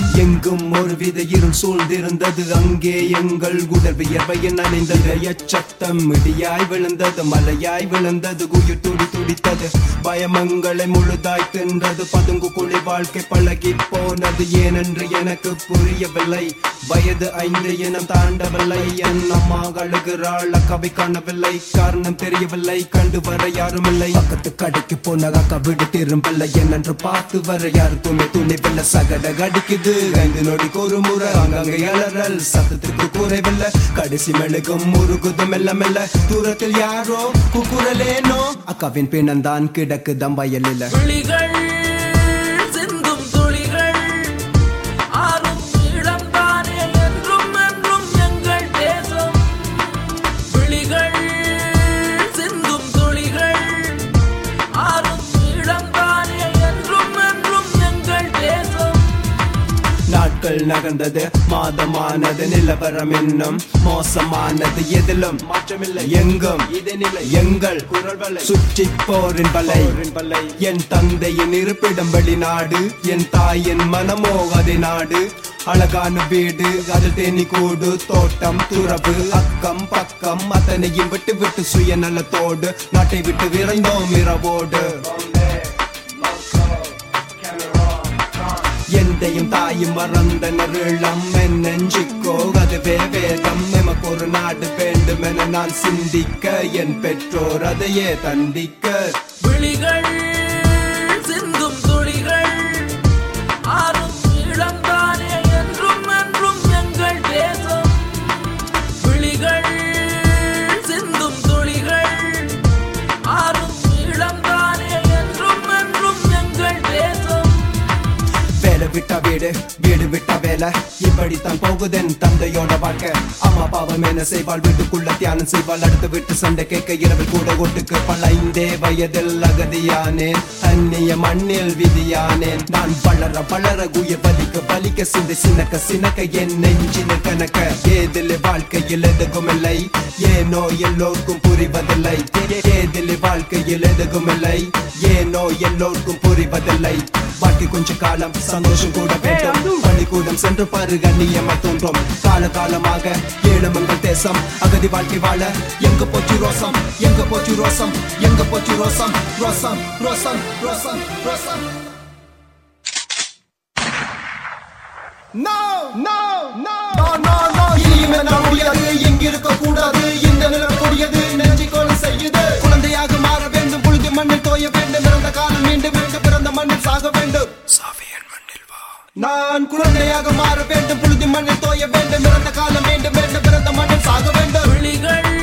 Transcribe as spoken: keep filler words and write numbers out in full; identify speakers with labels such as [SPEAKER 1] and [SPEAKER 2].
[SPEAKER 1] எங்கும் ஒரு வித இருள் சூழ்ந்திருந்தது. அங்கே எங்கள் உடல் வியர்வையின் அணிந்தது. எச்சத்தம் இடியாய் விழுந்தது, மலையாய் விழுந்தது, உயிர் துடி துடித்தது. பயமங்களை முழுதாய் தின்றது. பதுங்கு குழி வாழ்க்கை பழகி போனது. ஏனென்று எனக்கு புரியவில்லை. வயது ஐந்து இனம் தாண்டவில்லை. என் அம்மா அழுகிறாள், அக்காவை காணவில்லை. காரணம் தெரியவில்லை, கண்டு வர யாரும் இல்லை. பக்கத்து கடைக்கு போன அக்கா விடு திரும்பல. என்னென்று பார்த்து வர யாருக்குமே துணிவில்லை. சகட கடிக்குது ஐந்து நொடிக்கு ஒரு முறை. அங்கங்க எழறல் சத்தத்துக்கு குறைவில்லை. கடைசி மெழுகும் முருகுது மெல்ல மெல்ல. தூரத்தில் யாரோ குக்குரலேனோ. அக்காவின் பிணந்தான் கிடக்குதம் வயலில். நாட்கள் நகர்ந்தது, மாதமானது, நிலவரம் இன்னும் மோசமானது. எதிலும் மாற்றமில்லை, எங்கும் இதே நிலை. எங்கள் குரல்களை சுற்றி போரின் பலை. என் தந்தையின் இருப்பிடம் வெளிநாடு, என் தாயின் மனமோ அதே நாடு. அழகான வீடு, அதில் தேனி கூடு, தோட்டம், துறவு, அக்கம் பக்கம் அத்தனையும் விட்டு விட்டு சுயநலத்தோடு நாட்டை விட்டு விரைந்தோம் இரவோடு. எந்தையும் தாயும் மறந்தனர் இளம் என் நெஞ்சுக்கோ அதுவே வேதம். எமக்கு ஒரு நாடு வேண்டும் என நான் சிந்திக்க, என் பெற்றோர் அதையே தண்டிக்க.
[SPEAKER 2] விழிகள் சிந்தும் துளிகள் ஆறும் இளம்தானே என்றும் என்றும் எங்கள் தேசம். விழிகள் சிந்தும் துளிகள் ஆறும் இளம்தானே என்றும் என்றும் எங்கள் தேசம்.
[SPEAKER 1] வேலை விட்டா வீடு, வீடு விட்டா வேலை, இப்படித்தான் போகுதென் தந்தையோட வாழ்க்கை. அம்மா பாவம் என்ன செய்வாள், வீட்டுக்குள்ள தியானம் செய்வாள். அடுத்து விட்டு சண்டை கேட்க இரவில் கூட ஒட்டுக்கு. பழைந்தே வயதில் அகதியானேன், அந்நிய மண்ணில் விதியானேன். நான் வளர வளர உயிர் பலிக்க பலிக்க, சிந்தை சினக்க சினக்க என் நெஞ்சின கணக்க. ஏதில் வாழ்க்கையில் எதுவும் இல்லை, ஏனோ எல்லோருக்கும் புரிவதில்லை. ஏதில் வாழ்க்கையில் எதுவும் இல்லை, ஏனோ எல்லோருக்கும் புரிவதில்லை. வாழ்க்கை கொஞ்ச காலம் சந்தோஷம் கூட வேண்டும். பள்ளிக்கூடம் சென்று பாரு கண்ணியமாய் தோன்றும். கால காலமாக ஏழமங்கள் தேசம் அகதி வாழ்க்கை வாழ. எங்க போச்சு ரோசம், எங்க போச்சு ரோசம், எங்க போச்சு ரோசம், ரோசம் ரோசம் ரோசம் ரோசம். No, no, no, no, no, no. இனிமே நான் முடியாது, எங்கிருக்க கூடாது. இந்த நிலம் கூடியது, நெஞ்சி கொலை செய்யுது. குழந்தையாக மாற வேண்டும், புழுதி மண்ணில் தோய வேண்டும். பிறந்த காலம் மீண்டும் வேண்டும், பிறந்த மண்ணில் சாக வேண்டும். நான் குழந்தையாக மாற வேண்டும், புழுதி மண்ணில் தோய வேண்டும். பிறந்த காலம் மீண்டும் வேண்டும், பிறந்த மண்ணில் சாக வேண்டும்.
[SPEAKER 2] விழிகள்